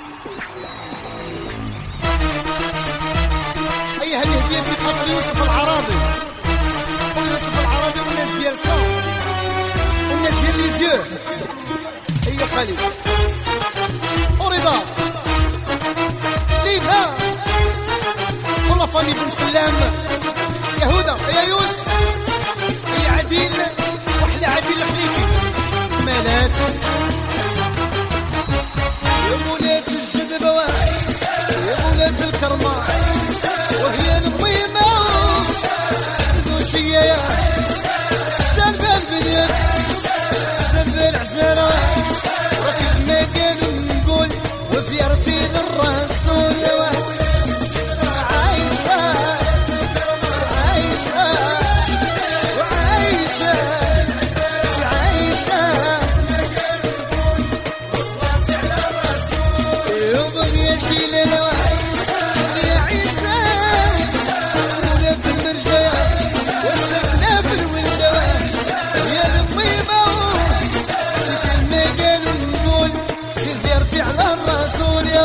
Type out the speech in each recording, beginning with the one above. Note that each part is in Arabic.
أي هذه هدية في خاطر يوسف العرابي، ويوسف العرابي والناس ديال كاو والناس ديال ليزيو. هي خالد ورضا ليفا والله فامي بن سلام، يهودا يا يوسف، يا عديل وحلى عديل خليكي مالات يا مولات الجذبة يا مولات الكرمة وهي نظيمة دوشية يا سلبة البنيات سلبة العزالة ركب ما قالوا نقول وزيارتي للرسول يا واحد عايشة عايشة وعايشة عايشة يبغي يشيل الواحد يا عيسى ولات المرجية والسكنة في الوجه يا الميمة ما قالوا نقول في زيارتي على الرسول يا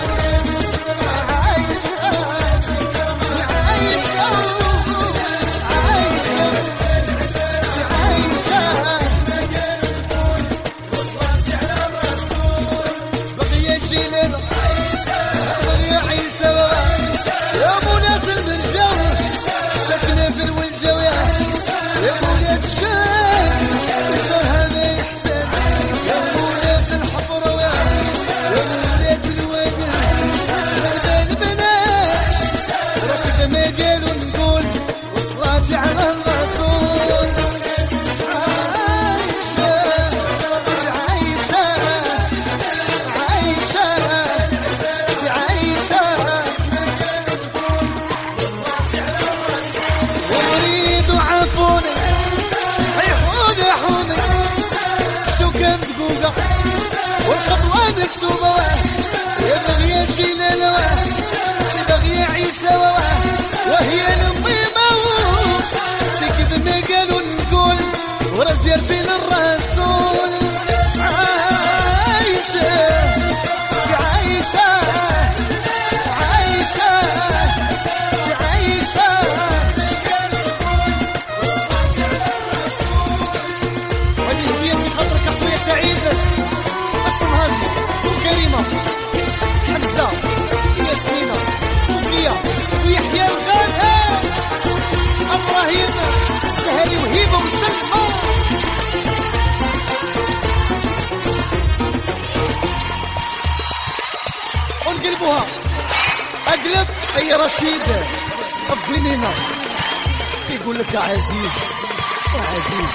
والخطوة مكتوبة يبغي يشيل الواه يبغي عيسى وهي الميمة تكذب ما قالوا نقول ورا زيارتي للرسول عايشة عايشة عايشة عايشة وهذه هدية من خاطرك أخويا سعيد كريمة حمزة ياسمينة وقيا ويحيى الغالي إبراهيم السهري وهيبة وسلمى ونقلبوها أقلب أي رشيد الضنينة يقول لك عزيز عزيز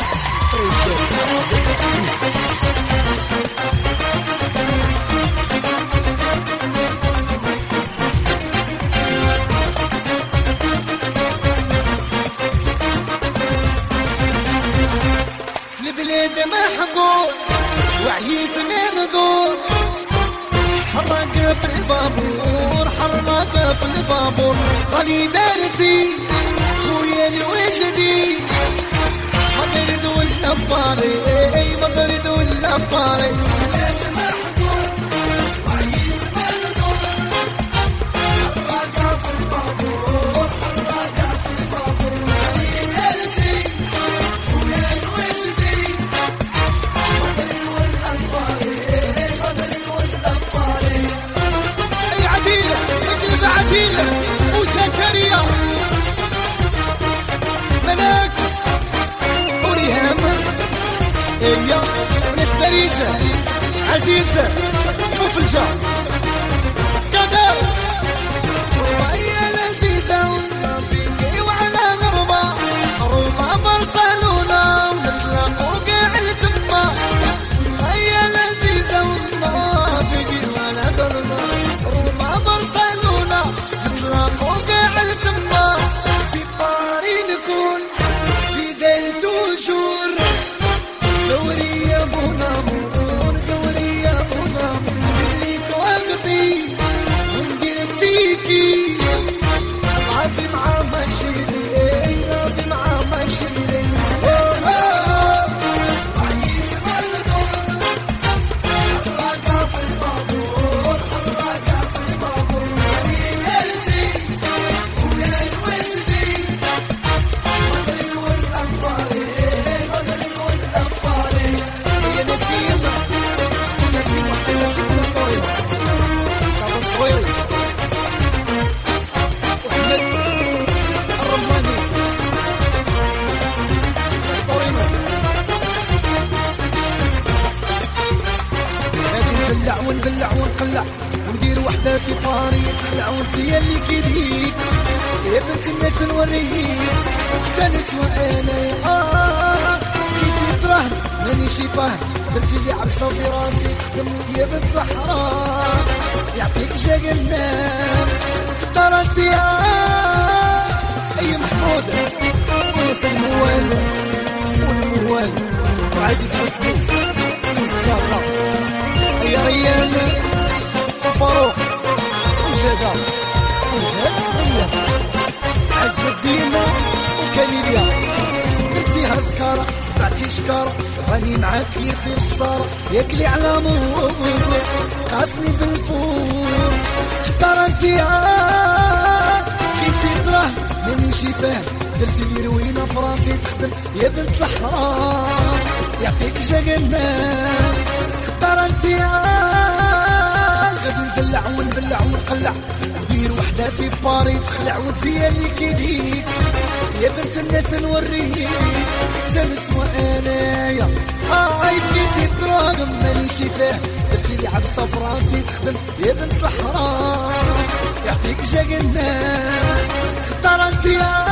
البلاد محبوب وعيت من دور حرق في البابور حرق في البابور راني دارتي خويا الوجدي مطرد ولا باري اي مطرد ولا باري وزكريا ملاك وريهام إيا وناس باريزة عزيزة وفلجة قدر وهي لذيذة ونبيكي وعلى غربة روما برشلونة ونتلاقوا قاع التما وهي لذيذة ونبيكي وعلى غربة روما برشلونة نتلاقوا قاع التما في باري نكون في ديل توجور دوري يا بونامور دوري يا بونامور ليك وقت نزلع ونبلع ونقلع وندير وحدة في باري تخلع وانت يا اللي كيديك يا بنت الناس نوريك حتى نسوى انا كي تراهن ماني شايفاه درتي لي عبسة في راسي تخدم يا بنت الحرام يعطيك جهنم اختارتي اي محمود وناس الموال والموال وعيدي حسني وزكازة يا ريان وفاروق وجدع وجهاد سنية عز الدين وكاميليا درتيها سكارة تبعتي شكارة راني معاك في الخسارة ياكلي على مور قاسني بالفور اختار انتيها كنتي دراهم ماني شايفاه درتي لي روينة فراسي تخدم يا بنت الحرام يعطيك جهنم اختار انتيها غادي نزلع ونبلع ونقلع ندير وحدة في باري تخلع وانتي اللي كيديك يا بنت الناس نوريك جالس وانايا كيتي دراهم ماني شايفاه درتي لي عبسة فراسي تخدم يا بنت الحرام يعطيك جهنم اختار انتيها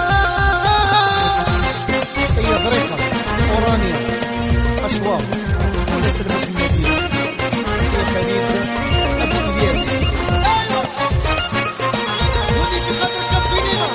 هي زريقة اورانيا اشواط وناس المحمدية يا خليل ابو الياس ايوه ودي في خاطر كبيرينا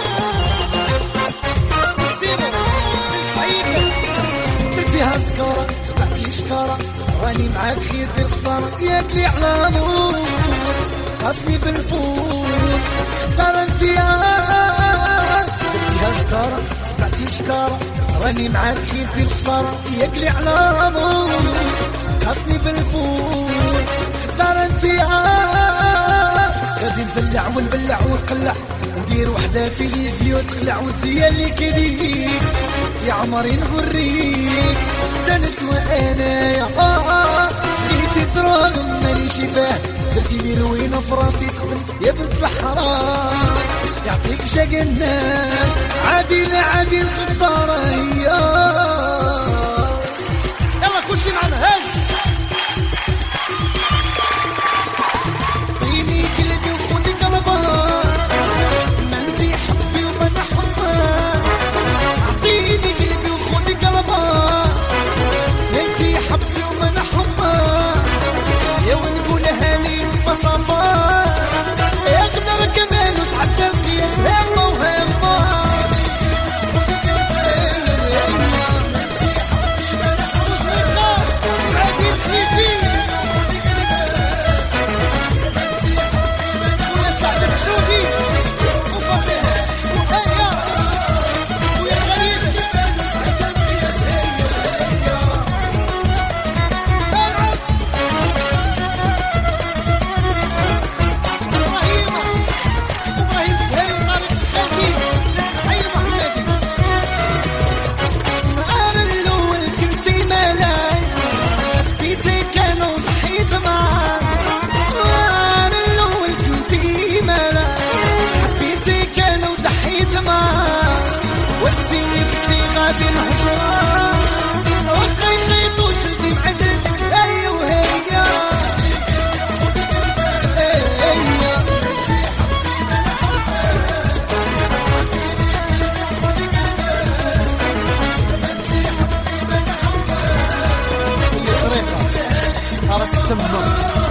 سيبو بالصعيد درتيها سكارة تبعتي شكارة راني معاك خير في الخسارة ياكلي على مور قاسني بالفور اختار انتيها درتيها سكارة تبعتي شكارة راني معاك خير في الخسارة ياكلي على مور قاسني بالفور اختار انتيها غادي نزلع ونبلع ونقلع ندير وحدة في ليزيو تخلع وانتي اللي كيديك يا عمري نوريك تنسوى انايا خيتي دراهم ماني شايفاه درتي لي روينة فراسي تخدم يا بنت الحرام يعطيك جهنم عادل عادل خطارة هي يلا كلشي معنا هاز عطيني قلبي وخذي قلبك ما انتي حبي وما انا حبك عطيني قلبي وخذي قلبك ما انتي حبي وما انا حبك يا ونقولها لي بصفا يقدر كمان وتعدى القياس همه وهمه غادي الهجرة وقت يخيطوا شدي بعجلك هي وهي طريقة راك تسمى